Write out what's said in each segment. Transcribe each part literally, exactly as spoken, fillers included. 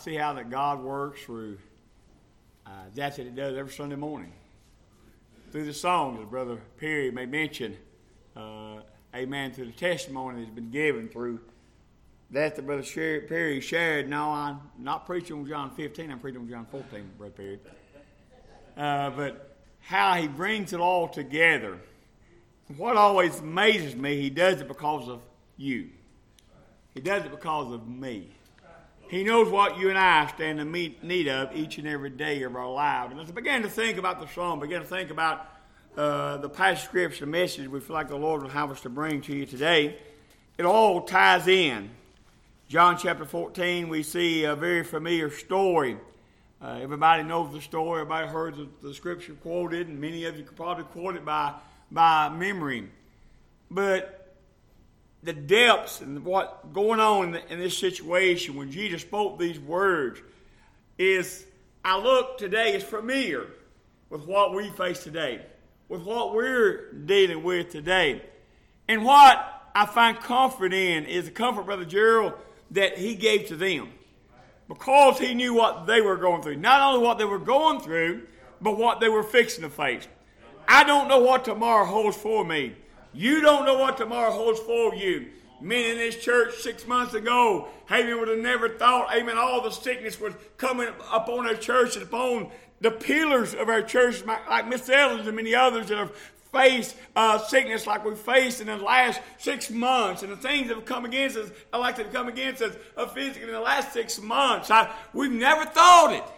see how that God works through uh, that's what He does every Sunday morning. Through the songs, as Brother Perry may mention, uh, amen, through the testimony that's been given through that the Brother Perry shared. No, I'm not preaching on John fifteen, I'm preaching on John fourteen, Brother Perry. Uh, but how He brings it all together. What always amazes me, He does it because of you. He does it because of me. He knows what you and I stand in need of each and every day of our lives. And as I began to think about the psalm, began to think about uh, the passage of Scripture, the message we feel like the Lord will have us to bring to you today, it all ties in. John chapter fourteen, we see a very familiar story. Uh, everybody knows the story. Everybody heard the, the Scripture quoted, and many of you could probably quote it by, by memory. But the depths and what's going on in this situation when Jesus spoke these words is, I look today, is familiar with what we face today, with what we're dealing with today. And what I find comfort in is the comfort, Brother Gerald, that he gave to them. Because he knew what they were going through. Not only what they were going through, but what they were fixing to face. I don't know what tomorrow holds for me. You don't know what tomorrow holds for you. Men in this church six months ago, amen, would have never thought, amen, all the sickness was coming upon our church and upon the pillars of our church, like Miss Evans and many others that have faced uh, sickness like we faced in the last six months. And the things that have come against us, I like to come against us uh, physically in the last six months. I, we've never thought it.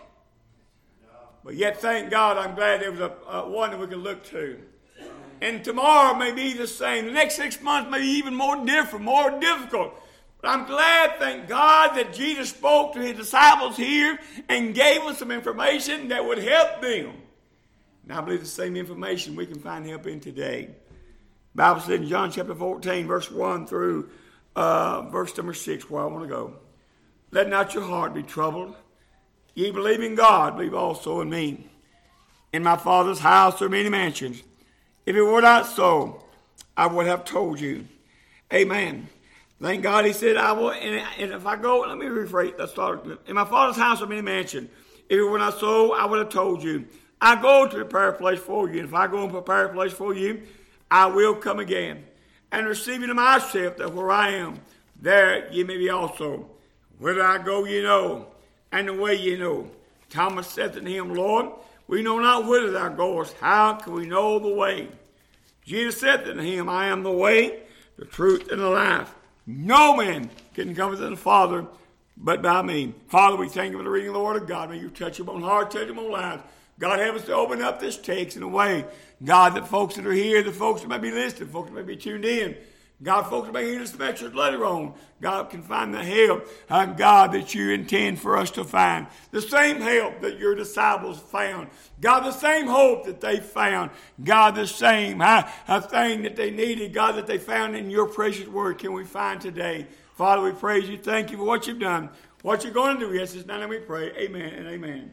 But yet, thank God, I'm glad there was a uh, one that we can look to. And tomorrow may be the same. The next six months may be even more different, more difficult. But I'm glad, thank God, that Jesus spoke to His disciples here and gave us some information that would help them. And I believe the same information we can find help in today. The Bible said in John chapter fourteen, verse one through uh, verse number six, where I want to go. Let not your heart be troubled. Ye believe in God, believe also in me. In my Father's house are many mansions. If it were not so, I would have told you. Amen. Thank God He said, I will, and, and if I go, let me rephrase, let's start. In my Father's house are many mansions. If it were not so, I would have told you. I go to prepare a place for you. And if I go and prepare a place for you, I will come again and receive you to myself, that where I am, there ye may be also. Whither I go, ye know, and the way ye know. Thomas said to him, Lord, we know not whither thou goest. How can we know the way? Jesus said to him, I am the way, the truth, and the life. No man can come to the Father but by me. Father, we thank you for the reading of the Word of God. May you touch them on heart, touch them on lives. God, help us to open up this text in a way, God, that folks that are here, the folks that may be listening, folks that may be tuned in, God, folks that may hear this message later on, God can find the help, uh, God, that you intend for us to find. The same help that your disciples found. God, the same hope that they found. God, the same uh, uh, thing that they needed, God, that they found in your precious word can we find today. Father, we praise you. Thank you for what you've done, what you're going to do. Yes, it's now that we pray. Amen and amen.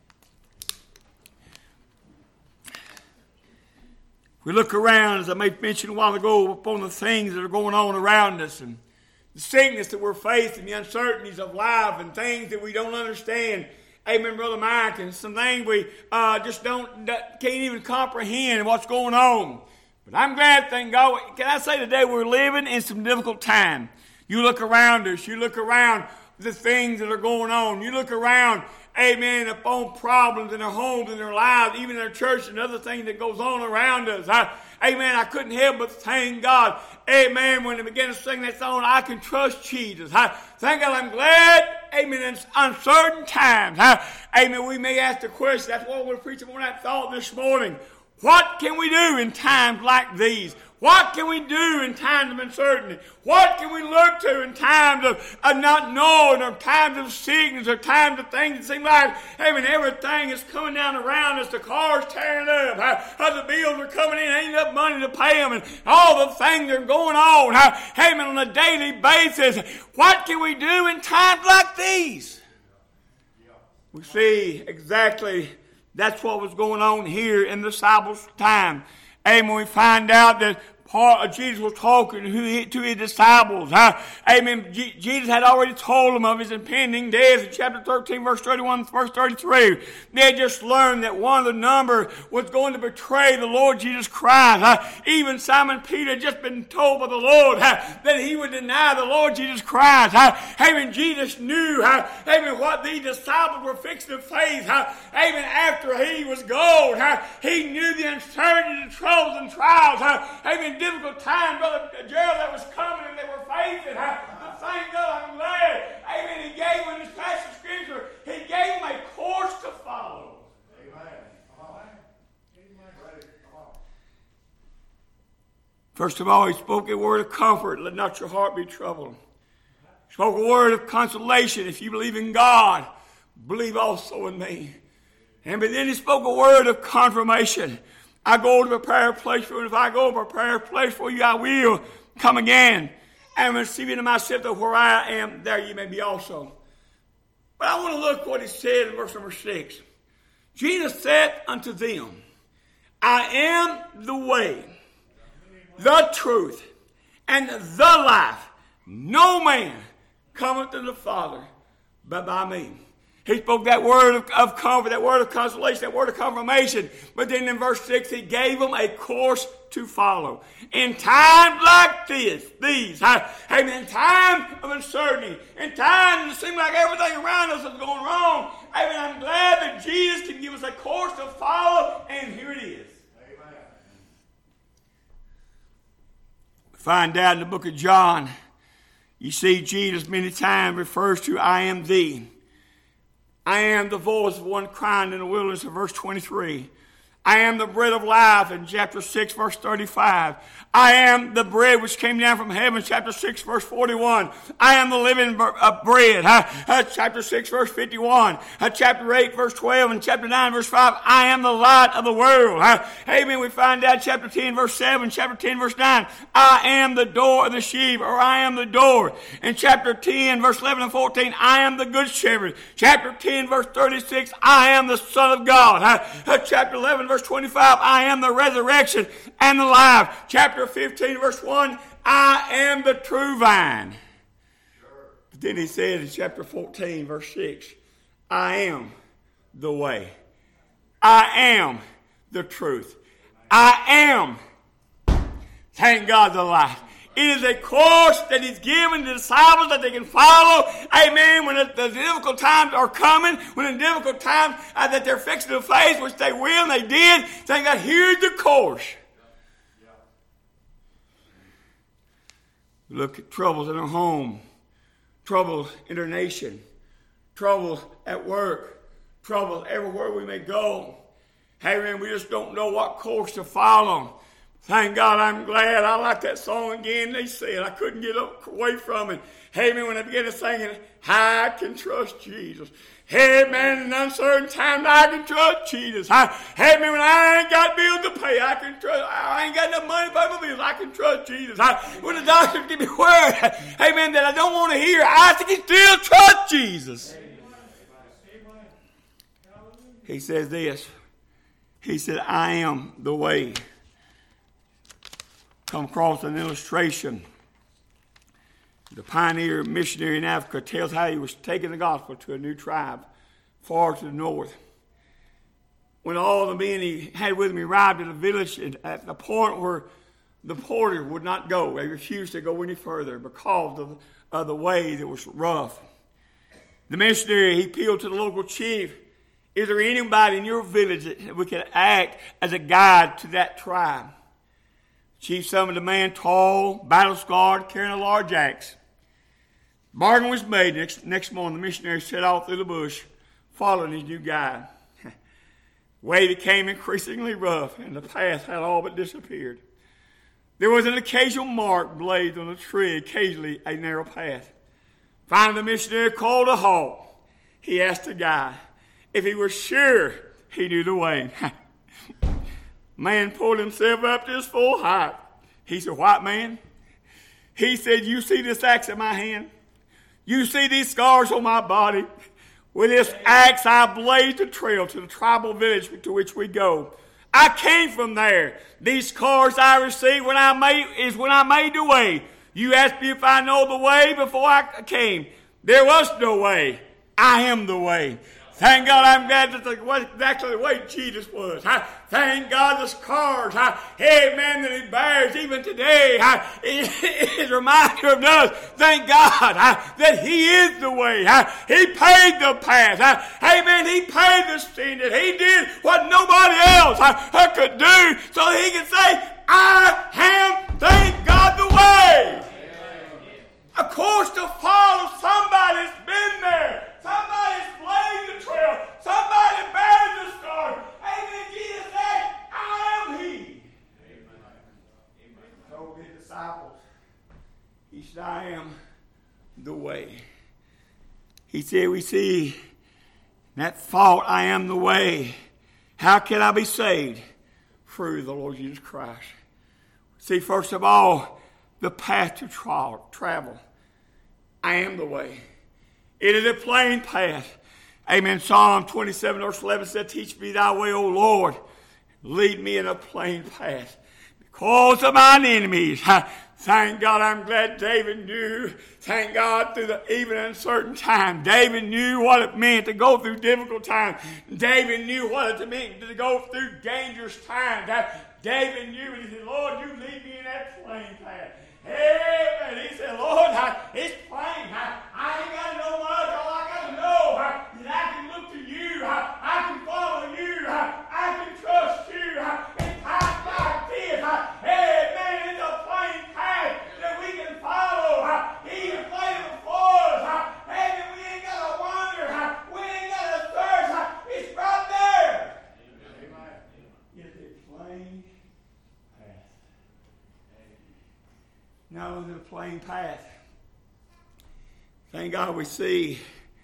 We look around, as I mentioned a while ago, upon the things that are going on around us and the sickness that we're facing, the uncertainties of life and things that we don't understand. Amen, Brother Mike, and some things we uh, just don't, can't even comprehend what's going on. But I'm glad, thank God. Can I say today we're living in some difficult time. You look around us, you look around the things that are going on. You look around, amen, upon problems in their homes, in their lives, even in their church and other things that goes on around us. I, amen, I couldn't help but thank God, amen, when they began to sing that song, I can trust Jesus. I thank God, I'm glad, amen, in uncertain times. I, amen, we may ask the question, that's what we're preaching on that thought this morning. What can we do in times like these? What can we do in times of uncertainty? What can we look to in times of, of not knowing, or times of sickness, or times of things that seem like, hey, when everything is coming down around us, the car's tearing up, how, how the bills are coming in, ain't enough money to pay them, and all the things that are going on, how, hey, man, on a daily basis, what can we do in times like these? We see exactly that's what was going on here in the disciples' time. And when we find out that part of Jesus was talking to his disciples. Huh? Amen. G- Jesus had already told them of his impending death in chapter thirteen, verse thirty-one, verse thirty-three. They had just learned that one of the number was going to betray the Lord Jesus Christ. Huh? Even Simon Peter had just been told by the Lord huh, that he would deny the Lord Jesus Christ. Huh? Amen. Jesus knew huh, amen, what these disciples were fixing to face. Huh? Amen. After he was gone, huh? He knew the uncertainty, the troubles and trials. Huh? Amen. Difficult time, Brother Gerald, that was coming and they were facing. Huh? But thank God, I'm glad. Amen. He gave them in this passage of Scripture, he gave them a course to follow. Amen. Come on. Come on. First of all, he spoke a word of comfort. Let not your heart be troubled. He spoke a word of consolation. If you believe in God, believe also in me. And but then he spoke a word of confirmation. I go to prepare a place for you, and if I go to prepare a place for you, I will come again and receive into myself that where I am, there you may be also. But I want to look what he said in verse number six. Jesus said unto them, I am the way, the truth, and the life. No man cometh to the Father but by me. He spoke that word of, of comfort, that word of consolation, that word of confirmation. But then in verse six, he gave them a course to follow. In times like this, these, amen, in times of uncertainty, in times it seems like everything around us is going wrong, amen, I'm glad that Jesus can give us a course to follow, and here it is. Amen. We find out in the book of John, you see Jesus many times refers to I am thee. I am the voice of one crying in the wilderness in verse twenty-three. I am the bread of life in chapter six, verse thirty-five. I am the bread which came down from heaven, chapter six, verse forty-one. I am the living uh, bread, uh, uh, chapter six, verse fifty-one. Uh, chapter eight, verse twelve, and chapter nine, verse five. I am the light of the world. Uh, amen. We find out chapter ten, verse seven, chapter ten, verse nine. I am the door of the sheep, or I am the door. In chapter ten, verse eleven and fourteen, I am the good shepherd. Chapter ten, verse thirty-six, I am the Son of God. Uh, uh, chapter eleven, verse twenty-five, I am the resurrection and the life. Chapter fifteen, verse one, I am the true vine. But then he said in chapter fourteen, verse six, I am the way. I am the truth. I am, thank God, the life. It is a course that he's given to the disciples that they can follow. Amen. When the, the difficult times are coming, when the difficult times uh, that they're fixing to face, which they will and they did, thank God, here's the course. Look at troubles in our home, troubles in our nation, troubles at work, troubles everywhere we may go. Amen. We just don't know what course to follow. Thank God, I'm glad. I like that song again. They said I couldn't get away from it. Hey, man, when I began to sing it, I can trust Jesus. Hey, man, in uncertain times, I can trust Jesus. I, hey, man, when I ain't got bills to pay, I can trust. I ain't got enough money to pay my bills, I can trust Jesus. I, when the doctor give me word, hey, man, that I don't want to hear, I can still trust Jesus. He says this. He said, I am the way. Come across an illustration. The pioneer missionary in Africa tells how he was taking the gospel to a new tribe far to the north. When all the men he had with him arrived at a village at the point where the porter would not go, they refused to go any further because of, of the way that was rough. The missionary, he appealed to the local chief. Is there anybody in your village that we could act as a guide to that tribe? Chief summoned a man tall, battle-scarred, carrying a large axe. Bargain was made. Next, next morning, the missionary set off through the bush, following his new guide. The way became increasingly rough, and the path had all but disappeared. There was an occasional mark blazed on a tree, occasionally a narrow path. Finally, the missionary called a halt. He asked the guide if he was sure he knew the way. Man pulled himself up to his full height. He said, white man, he said, you see this axe in my hand? You see these scars on my body? With this axe I blazed a trail to the tribal village to which we go. I came from there. These scars I received when I made is when I made the way. You asked me if I know the way before I came. There was no way. I am the way. Thank God I'm glad that's exactly the way Jesus was. I thank God the scars, I, amen, that he bears even today. I, it, it's a reminder of us, thank God, I, that he is the way. I, he paid the path. I, amen, he paid the sin. That he did what nobody else I, I could do so that he could say, I am, thank God, the way. Of course, to follow somebody's been there. Somebody's blazed the trail. Somebody bears the scar. Amen. Jesus said, I am he. Amen. He told his disciples, he said, I am the way. He said, we see that thought, I am the way. How can I be saved? Through the Lord Jesus Christ. See, first of all, the path to tra- travel. I am the way. It is a plain path. Amen. Psalm twenty-seven, verse eleven said, teach me thy way, O Lord. Lead me in a plain path. Because of mine enemies. Thank God I'm glad David knew. Thank God through the even uncertain time. David knew what it meant to go through difficult times. David knew what it meant to go through dangerous times. David knew, and he said, Lord, you lead me in that plain path. Amen. He said, Lord, I, it's plain. I, I ain't got to know much. All I got to know I, is I can look to you. I, I can follow you. I, I can trust you. I, in times like this, I, amen, it's a plain path that we can follow. I, he can play it before us. I, amen, we ain't got to wonder. I, we ain't got to search. I, it's right there. Amen. It's a plain path. Now in the plain path. Thank God we see.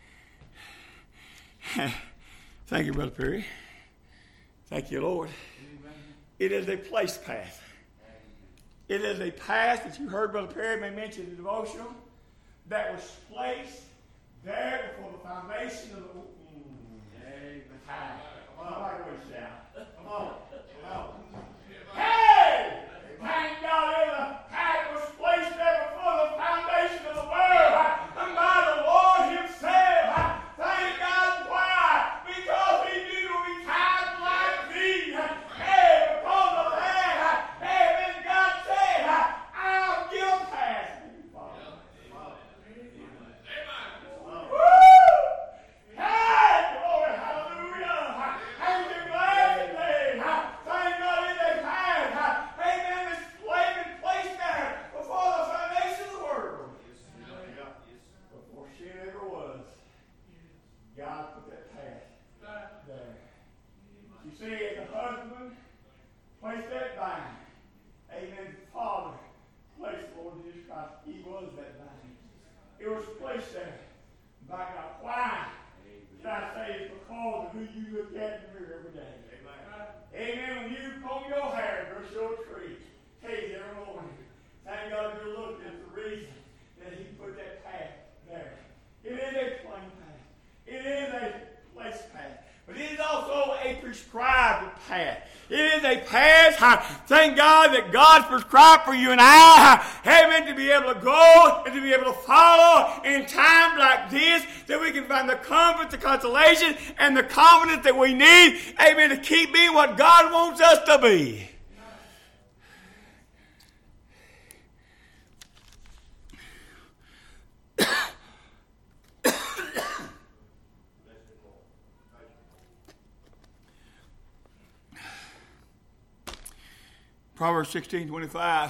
Thank you, Brother Perry. Thank you, Lord. It is a place path. It is a path that you heard Brother Perry may mention in the devotional that was placed there before the foundation of the, mm, the path. Come on, shout. Come on. Come on. Hey! Thank God the path was placed there before the foundation of the world and by the Lord himself. Thank God why? Because he knew there would be times like these. Hey, because of that, hey, then God said, I'll give a path. Woo! Hey, glory, hallelujah. Ain't you glad today? Thank God in that path. Amen. This flame and placed there before the foundation of the world. Before sin ever was. God put that path there. You see, as a husband placed that vine. Amen. Father placed the Lord Jesus Christ. He was that vine. It was placed there by God. Why? Should I say it's because of who you look at in the mirror every day. Amen. When you comb your hair, brush your tree, hey, every morning. Thank God you're looking at the reason that he put that path there. It is a plain path. It is a place path. But it is also a prescribed path. It is a path, thank God, that God prescribed for you and I, amen, to be able to go and to be able to follow in times like this, that we can find the comfort, the consolation, and the confidence that we need, amen, to keep being what God wants us to be. Proverbs sixteen twenty-five.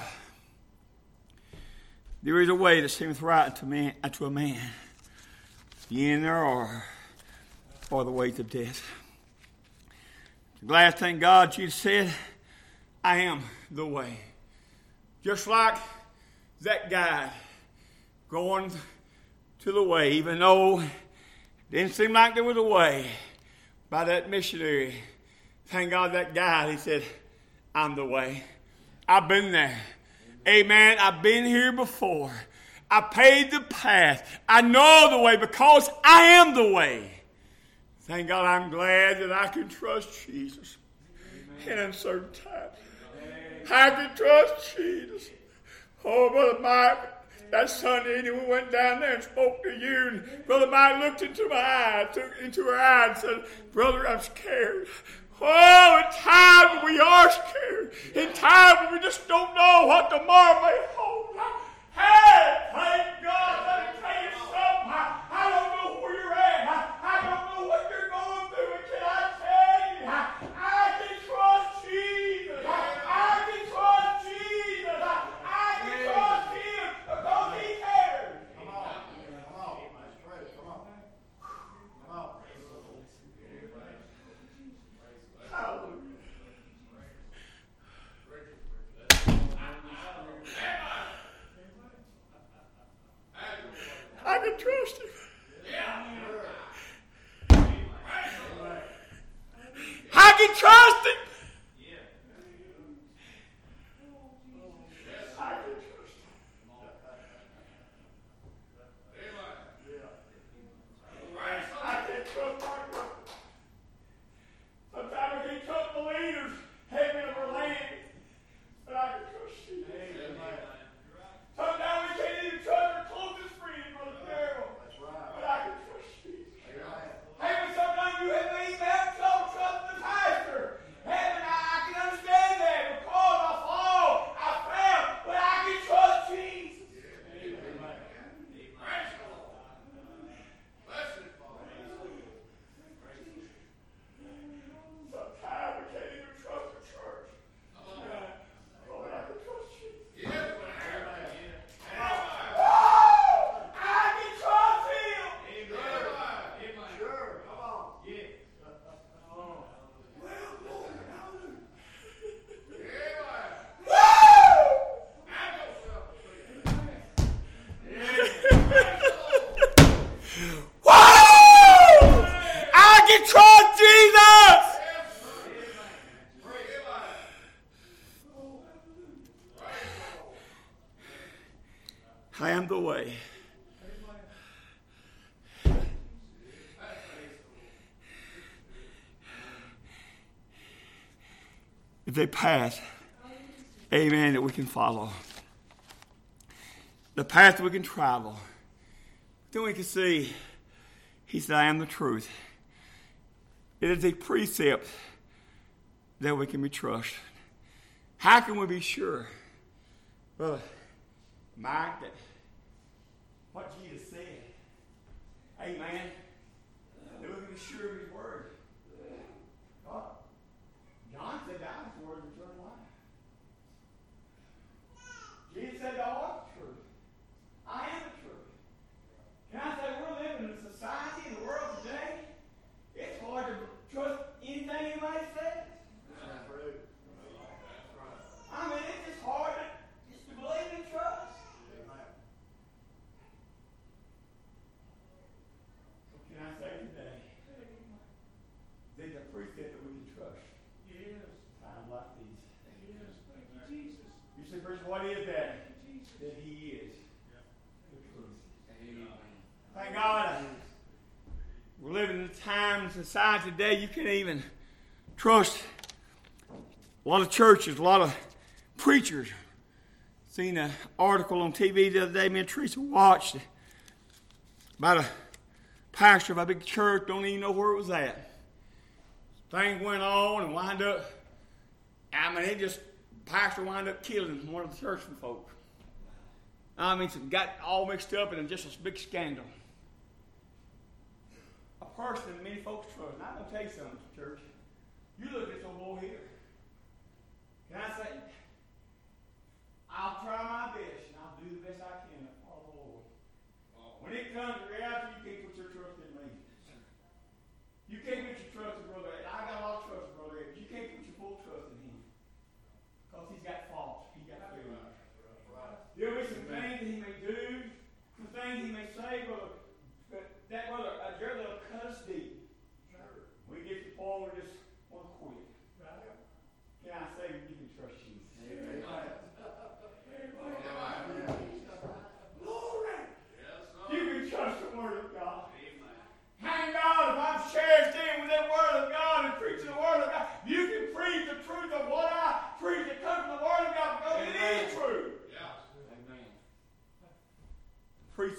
There is a way that seemeth right unto man, unto a man. The end thereof are the ways of death. Glad, thank God, Jesus said, I am the way. Just like that guy going to the way, even though it didn't seem like there was a way, by that missionary. Thank God that guy, he said, I'm the way. I've been there. Amen. I've been here before. I paid the path. I know the way because I am the way. Thank God I'm glad that I can trust Jesus. in uncertain times. I can trust Jesus. Oh, Brother Mike, that Sunday we went down there and spoke to you, and Brother Mike looked into my eye, took into her eye and said, Brother, I'm scared. Oh, in times when we are scared, in times when we just don't know what tomorrow may hold. Hey, thank God, let me tell you something. I, I don't know where you're at. I, I don't know what you're going through, but can I tell you, I, I can trust Jesus. I, I can trust Jesus. I, I can trust Him because He cares. Come on. Come on. Come on. Come on. Hallelujah. I can trust Him. I can trust Him. I can trust Him. I can trust my God. Sometimes we can trust the leaders, heaven of our land, but I can trust Jesus. Sometimes we can't even trust our closest friend, Brother Darrell. That's right. But I can trust Jesus. Hey, but sometimes you have me have trouble trusting the pastor. Heaven, I, I can understand that because I fall, I fell, but I can trust Jesus. Amen. Praise the Lord. Blessed Father. Sometimes we can't even trust the church. But I can trust Jesus. Yeah. Trust Jesus! I am the way. It's a path, amen, that we can follow. The path that we can travel. Then we can see, He said, I am the truth. It is a precept that we can be trusted. How can we be sure, Brother Mike, that what Jesus said, amen, that we can be sure of His word? God, John said, "Thine is the word of eternal life." Jesus said, "Thou art the truth. I am the truth." Can I say we're living in a society in the world today? It's hard to trust anything anybody says. I mean, it's just hard to, just to believe and trust. So can I say today, there's a precept that we can trust. Yes. Times like these. Yes. Thank you, Jesus. You say, Preacher, what is that? That He is the truth. Amen. Thank God. We're living in a time in society today you can't even trust a lot of churches, a lot of preachers. Seen an article on T V the other day, me and Teresa watched, about a pastor of a big church, don't even know where it was at. Things went on and wind up, I mean, it just, pastor wound up killing one of the church folks. I mean, it got all mixed up in just a big scandal. A person that many folks trust. And I'm going to tell you something, church. You look at this old boy here. Can I say, I'll try my best and I'll do the best I can to follow the Lord. When it comes to reality, you can't put your trust in me. You can't put your trust in Brother Ed. I got a lot of trust in Brother Ed, but you can't put your full trust in him. Because he's got faults. He's got failures. There'll be some things that he may do, some things he may say, brother. But that brother, uh, Jared, that'll cut us deep. We get to the point where we just want to quit. Can I say you can trust Jesus?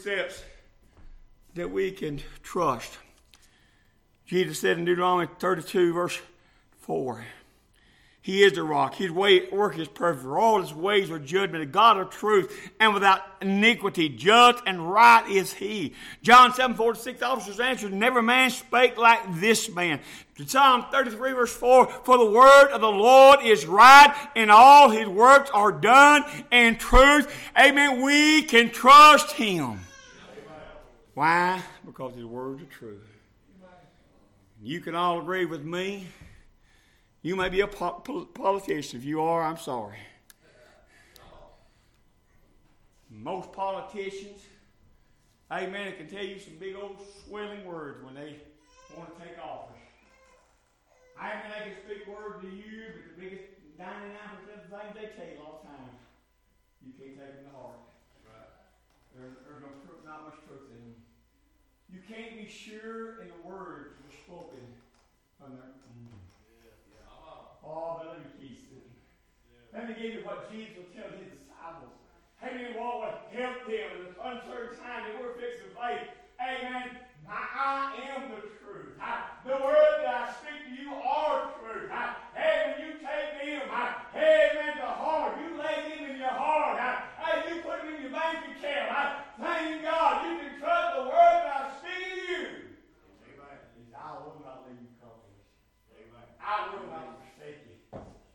precepts that we can trust. Jesus said in Deuteronomy thirty-two, verse four, He is the rock. His way, work is perfect. For all His ways are judgment, a God of truth, and without iniquity. Just and right is He. John seven forty-six, the officers answered, never man spake like this man. Psalm thirty-three, verse four, for the word of the Lord is right, and all His works are done in truth. Amen. We can trust Him. Amen. Why? Because His words are true. You can all agree with me. You may be a po- politician. If you are, I'm sorry. Most politicians, amen, can tell you some big old swelling words when they want to take office. Amen, they can speak words to you, but the biggest ninety-nine percent of the things they tell you a lot of times, you can't take them to heart. There, there's no truth, not much truth in them. You can't be sure in the words that are spoken from their mm. Oh, but let me keep it. Let me give you what Jesus will tell His disciples. Amen. What would help them in this uncertain time that we're fixing to face. Amen. I, I am the truth. I, the word that I speak to you are truth. I, amen. You take them. I, amen. The heart. You lay them in your heart. I, I, you put them in your bank account. I, thank God. You can trust the word that I speak to you. Amen. I will not leave you comfortless. Amen. I will not forsake you.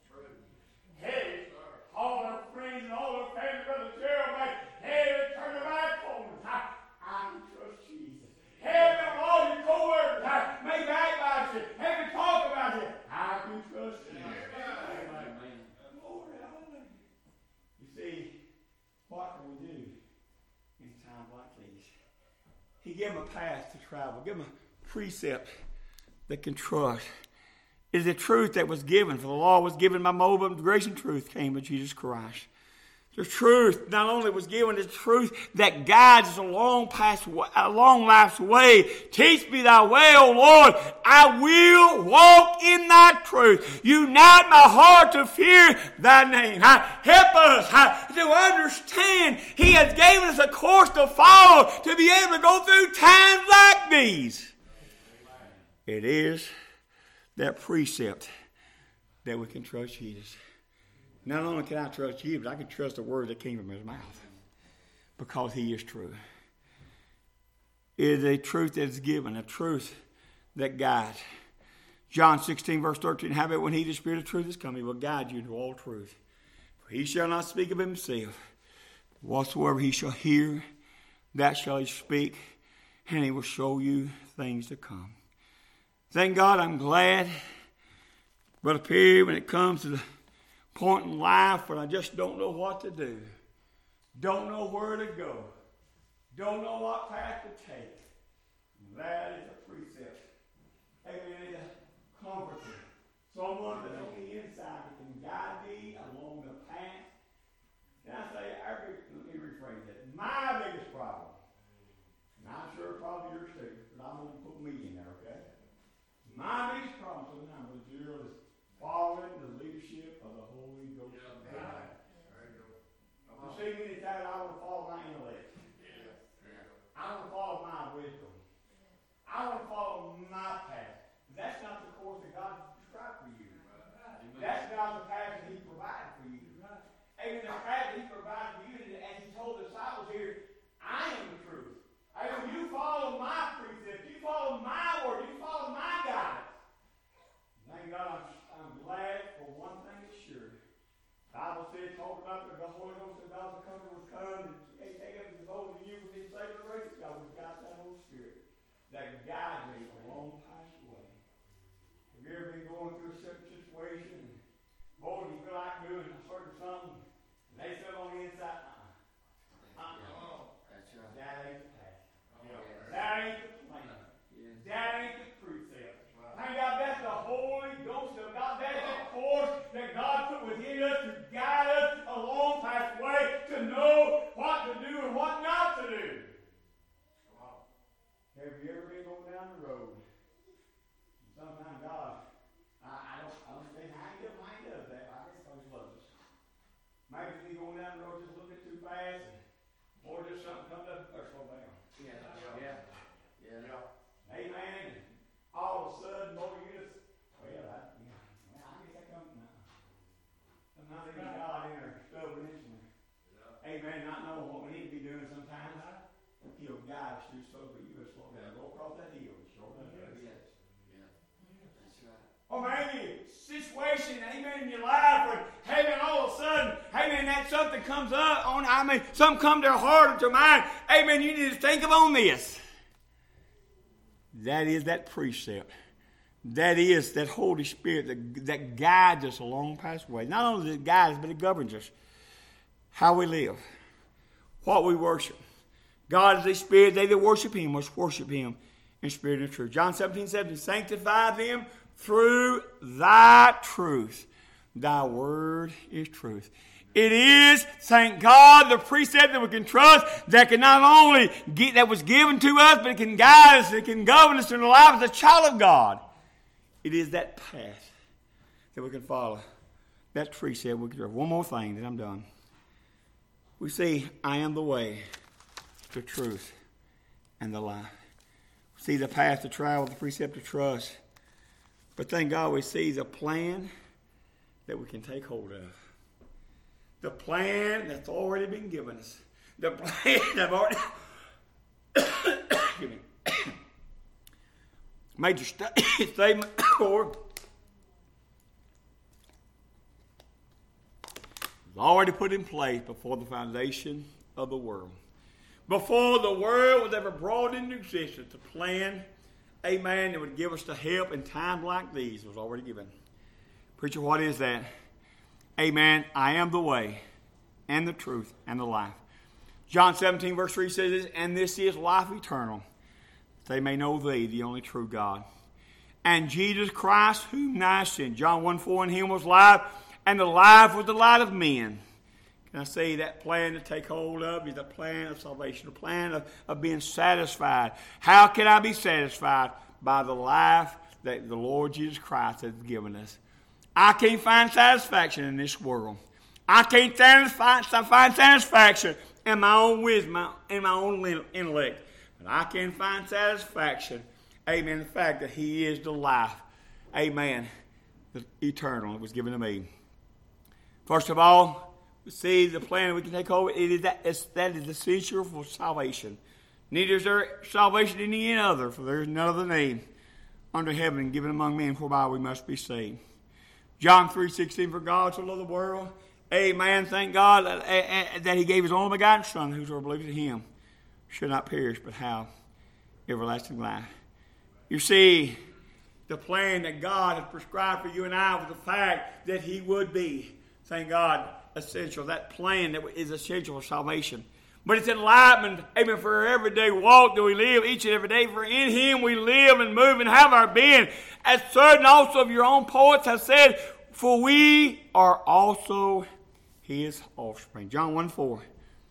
Hey, all our friends and all our family, Brother Gerald, hey, turn their back on us. I, I can trust Jesus. Hey, all your co-workers, I may backbite you, have to talk about you. I can trust you. Amen. Lord, hallelujah. You see, what can we do in times like these? He gave them a path to travel. Give them a precept that can trust. It is the truth that was given. For the law was given by Moses, but grace and truth came by Jesus Christ. The truth not only was given, the truth that guides us along past, along life's way. Teach me thy way, O Lord. I will walk in thy truth. Unite my heart to fear thy name. Help us to understand He has given us a course to follow to be able to go through times like these. It is that precept that we can trust Jesus. Not only can I trust Jesus, but I can trust the word that came from His mouth because He is true. It is a truth that is given, a truth that guides. John sixteen, verse thirteen, how about when He, the Spirit of truth, is come, He will guide you into all truth. For He shall not speak of Himself. Whatsoever He shall hear, that shall He speak, and He will show you things to come. Thank God I'm glad, Brother Perry, when it comes to the point in life when I just don't know what to do, don't know where to go, don't know what path to take. That is a precept. Amen. It's a comforter. Someone that's on the inside that can guide me along the path. Can I say, let me rephrase that. My biggest problem, and I'm sure probably yours too, but I'm going to put me in there, okay? My biggest problem sometimes with Gerald is following the leadership of the Holy Ghost. Yeah, right. There you go. You see, many times I want to follow my intellect. Yeah. I want to follow my wisdom. I want to follow salvation, amen, in your life, when, amen, all of a sudden, amen, that something comes up on, I mean, something comes to your heart or to mind, amen, you need to think of on this. That is that precept. That is that Holy Spirit that, that guides us along the pathway. Not only does it guide us, but it governs us. How we live. What we worship. God is a spirit. They that worship him must worship him in spirit and truth. John seventeen, seventeen. Sanctify them through thy truth. Thy word is truth. It is, thank God, the precept that we can trust that can not only get, that was given to us, but it can guide us, it can govern us in the life as a child of God. It is that path that we can follow. That precept we can trust. One more thing, then I'm done. We see, I am the way, the truth, and the life. We see the path to travel, the precept to trust. But thank God we see the plan that we can take hold of. The plan that's already been given us. The plan that I've already excuse me, made your st- statement for. It was already put in place before the foundation of the world. Before the world was ever brought into existence, the plan, amen, that would give us the help in times like these was already given. Preacher, what is that? Amen. I am the way and the truth and the life. John seventeen verse three says this, and this is life eternal, that they may know thee, the only true God, and Jesus Christ whom thou sent. John one four, in him was life, and the life was the light of men. Can I say that plan to take hold of is a plan of salvation, a plan of, of being satisfied. How can I be satisfied? By the life that the Lord Jesus Christ has given us. I can't find satisfaction in this world. I can't find satisfaction in my own wisdom, in my own intellect. But I can find satisfaction, amen, in the fact that he is the life, amen, the eternal that was given to me. First of all, we see the plan we can take hold of. It is that, it's, that is essential for salvation. Neither is there salvation in any other, for there is no other name under heaven given among men whereby we must be saved. John three sixteen, for God so loved the world, amen, thank God that, that he gave his only begotten Son, whosoever believes in him should not perish, but have everlasting life. You see, the plan that God has prescribed for you and I was the fact that he would be, thank God, essential. That plan that is essential for salvation. But it's enlightenment, amen, for our everyday walk that we live each and every day. For in him we live and move and have our being. As certain also of your own poets have said, for we are also his offspring. John one four.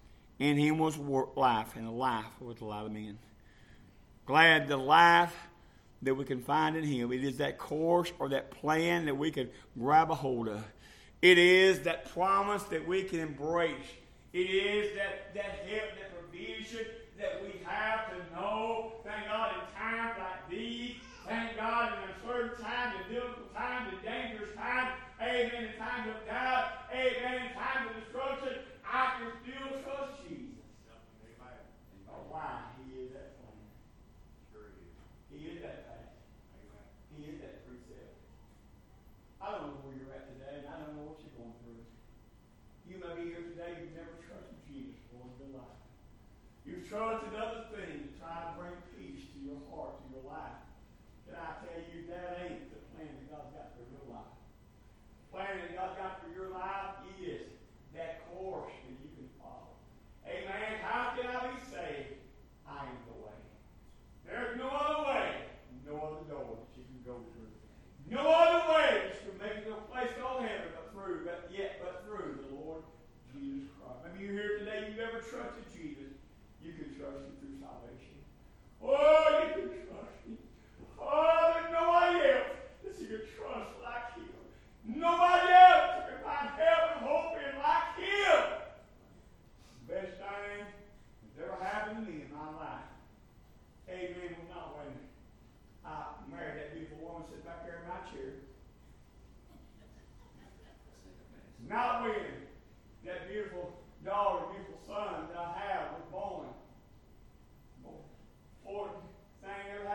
In him was life, and the life was the light of men. Glad the life that we can find in him. It is that course or that plan that we can grab a hold of. It is that promise that we can embrace. It is that, that help, that provision that we have to know, thank God, in times like these, thank God, in uncertain times, in difficult times, in dangerous times, amen, in times of doubt, amen, in times of destruction, I can still trust Jesus. Amen. And know why? He is that plan. Sure he is. He is that path. Amen. He is that precept. I don't know where you're at today, and I don't know what you're going through. You may be here today, you've never trusted Jesus for your life. You've trusted other things to try to bring peace to your heart, to your life. Can I tell you, that ain't the plan that God's got for your life. The plan that God's got for your life is that course that you can follow. Amen. How can I be saved? I am the way. There's no other way, no other door that you can go through. No other way to make it a place called heaven but through, but yet but through the Lord Jesus Christ. Maybe you're here today, you've never trusted Jesus. You can trust him through salvation. Oh, you can trust him. Oh, there's nobody else that you can trust like him. Nobody else you can find help and hope in like him. The best thing that's ever happened to me in my life, amen, was not when I married that beautiful woman sitting back there in my chair. Not when that beautiful daughter, beautiful son that I have was born. Important thing ever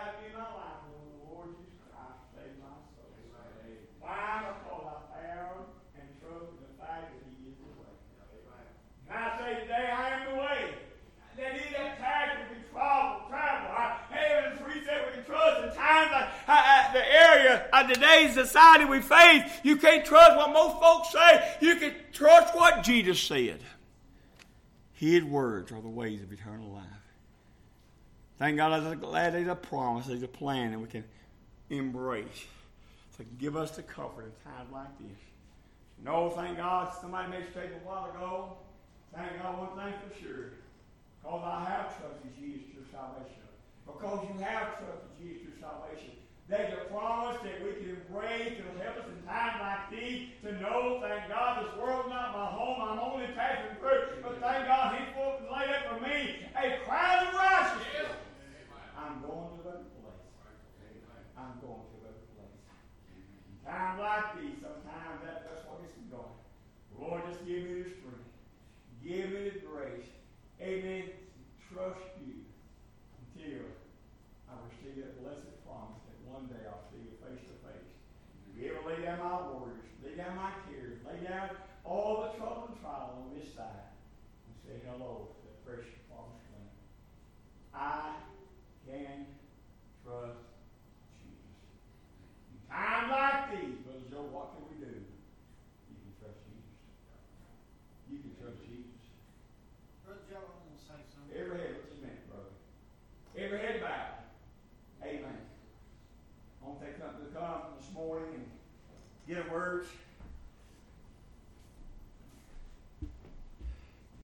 here, in today's society we face, you can't trust what most folks say. You can trust what Jesus said. His words are the ways of eternal life. Thank God I'm glad there's a promise, there's a plan that we can embrace to give us the comfort in times like this. No, thank God, somebody made a statement a while ago. Thank God one thing for sure. Because I have trusted Jesus to salvation. Because you have trusted Jesus to salvation. There's a promise that we can embrace that will help us in times like these to know, thank God, this world's not my home. I'm only passing through. But thank God, He's laid up for me a crown of righteousness. I'm going to a better place. I'm going to a better place. In times like these, sometimes that, that's what gets me going. Lord, just give me the strength. Give me the grace. Amen. Trust you until I receive that blessed promise that one day I'll see you face to face. Be able to lay down my worries, lay down my cares, lay down all the trouble and trial on this side and say hello to that precious promised land. I can trust Jesus. In times like these, Brother Joe, what can we do? You can trust Jesus. You can trust Jesus. Brother Joe, I'm going to say something. Every head, what's his name, brother? Every head bowed. Amen. I want to take something to come this morning and get a word.